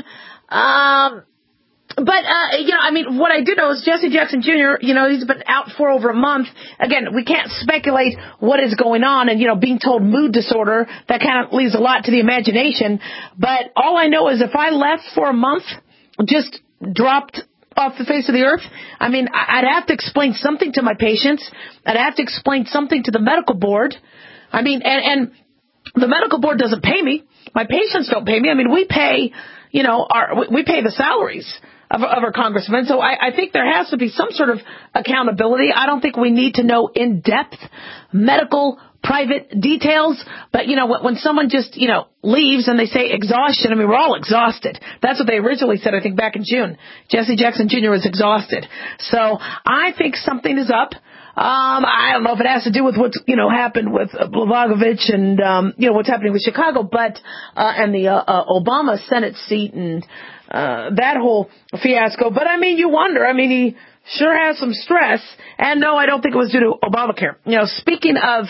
But what I do know is Jesse Jackson Jr., he's been out for over a month. Again, we can't speculate what is going on, and, being told mood disorder, that kind of leaves a lot to the imagination. But all I know is if I left for a month, just dropped off the face of the earth, I'd have to explain something to my patients. I'd have to explain something to the medical board. And the medical board doesn't pay me. My patients don't pay me. We pay, we pay the salaries of our congressmen. So I think there has to be some sort of accountability. I don't think we need to know in-depth medical private details, but, when someone just, leaves and they say exhaustion, I mean, we're all exhausted. That's what they originally said, I think, back in June. Jesse Jackson Jr. was exhausted. So I think something is up. I don't know if it has to do with what's, happened with Blagojevich and, what's happening with Chicago, but, and the, Obama Senate seat and, that whole fiasco. But I mean, you wonder, he sure has some stress. And no, I don't think it was due to Obamacare. Speaking of,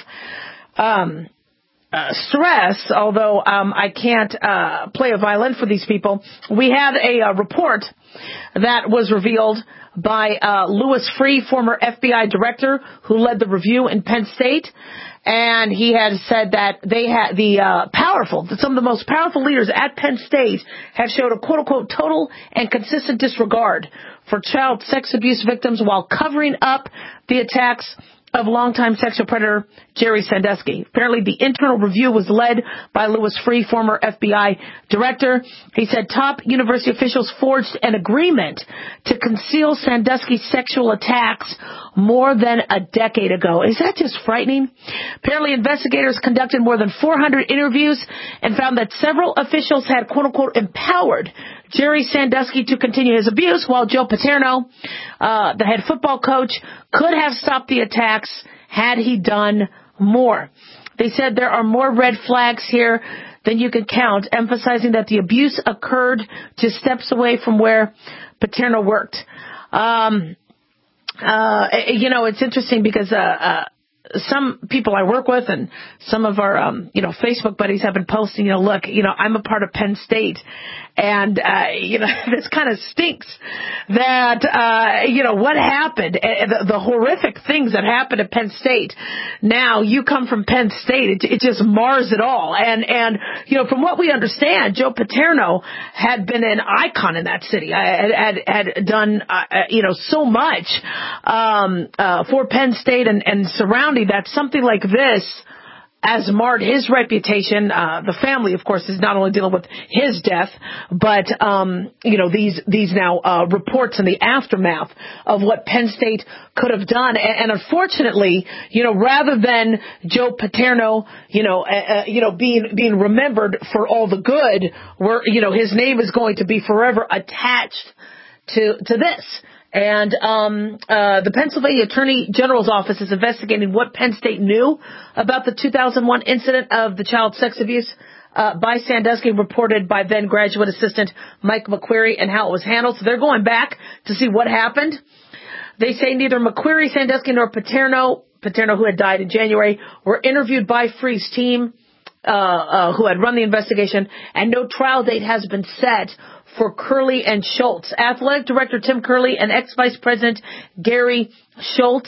stress, although, I can't, play a violin for these people, we had a report that was revealed by Louis Freeh, former FBI director who led the review in Penn State. And he had said that they had some of the most powerful leaders at Penn State have showed a quote-unquote total and consistent disregard for child sex abuse victims while covering up the attacks of longtime sexual predator Jerry Sandusky. Apparently, the internal review was led by Louis Freeh, former FBI director. He said top university officials forged an agreement to conceal Sandusky's sexual attacks more than a decade ago. Is that just frightening? Apparently, investigators conducted more than 400 interviews and found that several officials had, quote-unquote, empowered Jerry Sandusky to continue his abuse, while Joe Paterno, the head football coach, could have stopped the attacks had he done more. They said there are more red flags here than you can count, emphasizing that the abuse occurred just steps away from where Paterno worked. It's interesting because some people I work with and some of our, Facebook buddies have been posting, look, I'm a part of Penn State. And, this kind of stinks that, what happened, the horrific things that happened at Penn State. Now you come from Penn State, it just mars it all. And, from what we understand, Joe Paterno had been an icon in that city, had done, so much, for Penn State and surrounding that something like this has marred his reputation. The family, of course, is not only dealing with his death, but, these now, reports in the aftermath of what Penn State could have done. And unfortunately, rather than Joe Paterno, being remembered for all the good, where, his name is going to be forever attached to this. And the Pennsylvania Attorney General's office is investigating what Penn State knew about the 2001 incident of the child sex abuse by Sandusky, reported by then graduate assistant Mike McQuarrie, and how it was handled. So they're going back to see what happened. They say neither McQuarrie, Sandusky, nor Paterno, who had died in January, were interviewed by Freeh's team, who had run the investigation, and no trial date has been set for Curley and Schultz. Athletic Director Tim Curley and ex-Vice President Gary Schultz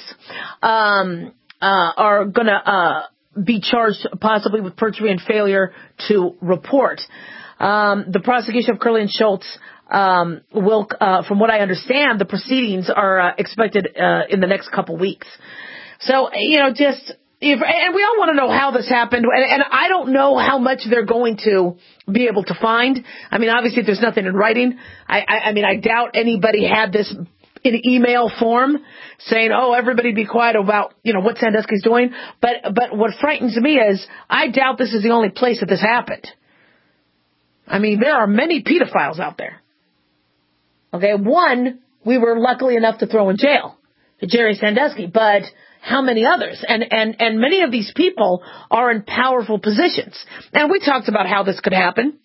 are going to be charged possibly with perjury and failure to report. The prosecution of Curley and Schultz will, from what I understand, the proceedings are expected in the next couple weeks. So, and we all want to know how this happened, and I don't know how much they're going to be able to find. I mean, obviously, there's nothing in writing. I doubt anybody had this in email form saying, "Oh, everybody be quiet about what Sandusky's doing." But what frightens me is I doubt this is the only place that this happened. I mean, there are many pedophiles out there. Okay, one we were lucky enough to throw in jail, Jerry Sandusky, but how many others? And many of these people are in powerful positions. And we talked about how this could happen.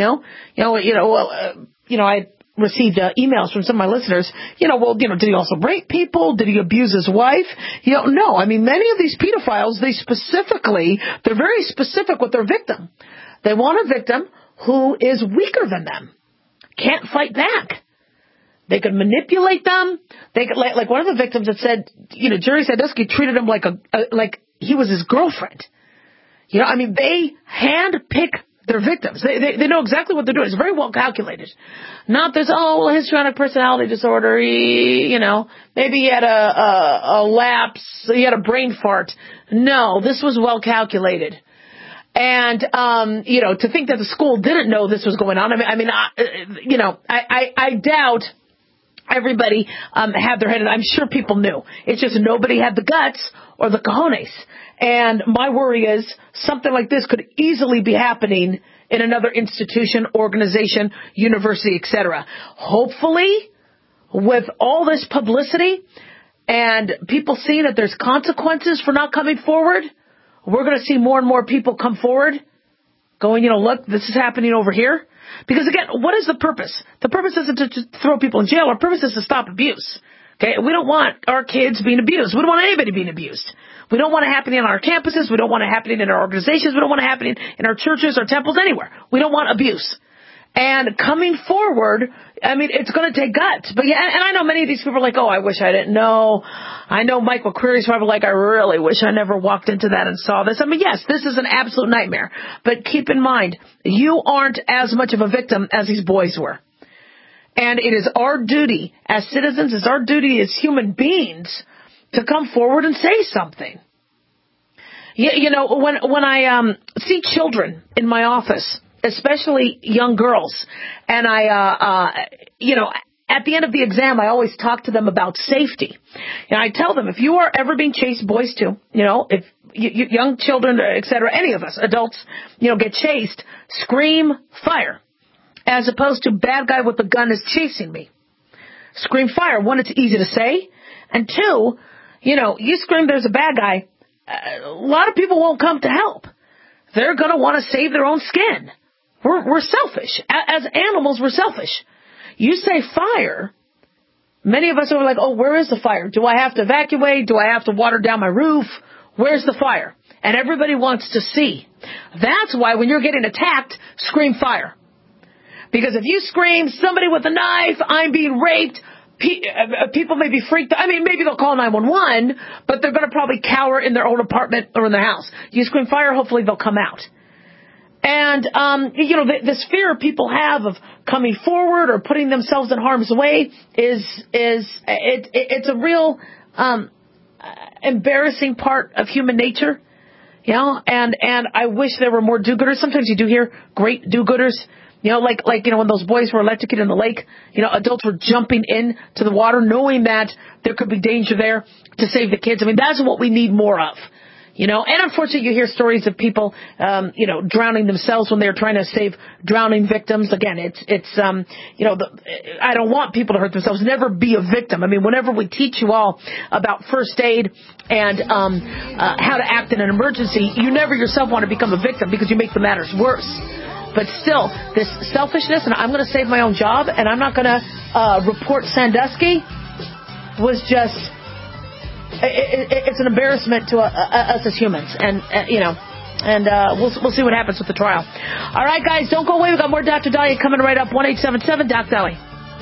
I received emails from some of my listeners. Did he also rape people? Did he abuse his wife? No. I mean, many of these pedophiles, they're very specific with their victim. They want a victim who is weaker than them, can't fight back. They could manipulate them. They could, like one of the victims that said, Jerry Sandusky treated him like he was his girlfriend. They handpick their victims. They know exactly what they're doing. It's very well calculated. Not this, histrionic personality disorder. Maybe he had a lapse. He had a brain fart. No, this was well calculated. And, to think that the school didn't know this was going on. I doubt everybody had their head, and I'm sure people knew. It's just nobody had the guts or the cojones. And my worry is something like this could easily be happening in another institution, organization, university, etc. Hopefully, with all this publicity and people seeing that there's consequences for not coming forward, we're going to see more and more people come forward going, look, this is happening over here. Because again, what is the purpose? The purpose isn't to throw people in jail. Our purpose is to stop abuse. Okay, we don't want our kids being abused. We don't want anybody being abused. We don't want it happening on our campuses. We don't want it happening in our organizations. We don't want it happening in our churches, our temples, anywhere. We don't want abuse. And coming forward, it's going to take guts. But yeah, and I know many of these people are like, oh, I wish I didn't know. I know Mike McQuarrie's probably like, I really wish I never walked into that and saw this. Yes, this is an absolute nightmare. But keep in mind, you aren't as much of a victim as these boys were. And it is our duty as citizens, it's our duty as human beings to come forward and say something. When I see children in my office, especially young girls, and I at the end of the exam, I always talk to them about safety. And I tell them, if you are ever being chased, boys too, if young children, etc., any of us, adults, get chased, scream fire, as opposed to bad guy with a gun is chasing me. Scream fire. One, it's easy to say. And two, you scream there's a bad guy, a lot of people won't come to help. They're going to want to save their own skin. We're selfish. As animals, we're selfish. You say fire, many of us are like, oh, where is the fire? Do I have to evacuate? Do I have to water down my roof? Where's the fire? And everybody wants to see. That's why when you're getting attacked, scream fire. Because if you scream, somebody with a knife, I'm being raped, people may be freaked out. Maybe they'll call 911, but they're going to probably cower in their own apartment or in their house. You scream fire, hopefully they'll come out. And, this fear people have of coming forward or putting themselves in harm's way it's a real, embarrassing part of human nature, and I wish there were more do-gooders. Sometimes you do hear great do-gooders, when those boys were electrocuted in the lake, adults were jumping in to the water knowing that there could be danger there to save the kids. that's what we need more of. And unfortunately you hear stories of people, drowning themselves when they're trying to save drowning victims. Again, I don't want people to hurt themselves. Never be a victim. Whenever we teach you all about first aid and, how to act in an emergency, you never yourself want to become a victim because you make the matters worse. But still, this selfishness, and I'm going to save my own job, and I'm not going to, report Sandusky, was just, it's an embarrassment to us as humans, and we'll see what happens with the trial. All right, guys, don't go away. We've got more Dr. Daliah coming right up. 1-877 Doc Dali.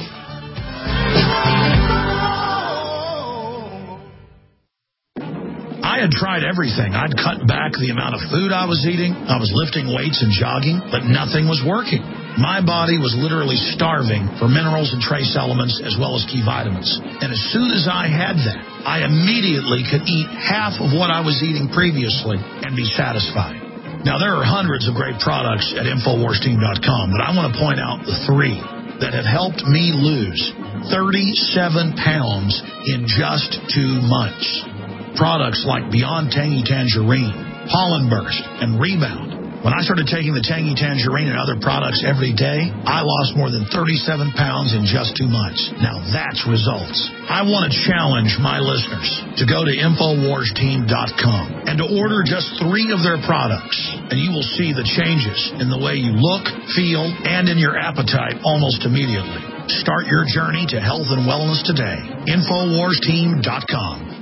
I had tried everything. I'd cut back the amount of food I was eating. I was lifting weights and jogging, but nothing was working. My body was literally starving for minerals and trace elements as well as key vitamins. And as soon as I had that, I immediately could eat half of what I was eating previously and be satisfied. Now, there are hundreds of great products at InfoWarsTeam.com, but I want to point out the three that have helped me lose 37 pounds in just 2 months. Products like Beyond Tangy Tangerine, Pollen Burst, and Rebound. When I started taking the Tangy Tangerine and other products every day, I lost more than 37 pounds in just 2 months. Now that's results. I want to challenge my listeners to go to InfoWarsTeam.com and to order just 3 of their products, and you will see the changes in the way you look, feel, and in your appetite almost immediately. Start your journey to health and wellness today. InfoWarsTeam.com.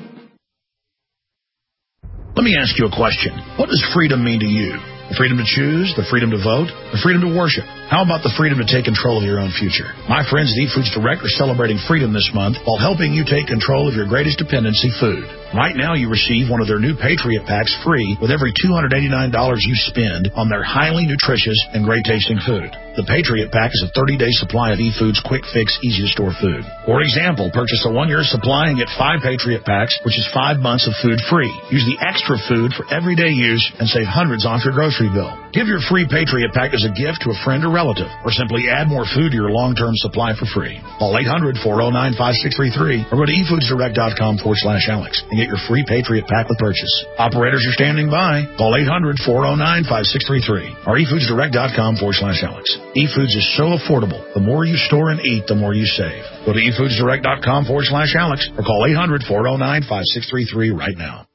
Let me ask you a question. What does freedom mean to you? The freedom to choose, the freedom to vote, the freedom to worship. How about the freedom to take control of your own future? My friends at Eat Foods Direct are celebrating freedom this month while helping you take control of your greatest dependency, food. Right now, you receive one of their new Patriot Packs free with every $289 you spend on their highly nutritious and great-tasting food. The Patriot Pack is a 30-day supply of eFoods quick fix, easy-to-store food. For example, purchase a 1-year supply and get 5 Patriot Packs, which is 5 months of food free. Use the extra food for everyday use and save hundreds off your grocery bill. Give your free Patriot Pack as a gift to a friend or relative, or simply add more food to your long-term supply for free. Call 800-409-5633 or go to eFoodsDirect.com/Alex and get your free Patriot Pack with purchase. Operators are standing by. Call 800-409-5633 or eFoodsDirect.com/Alex. eFoods is so affordable. The more you store and eat, the more you save. Go to eFoodsDirect.com/Alex or call 800-409-5633 right now.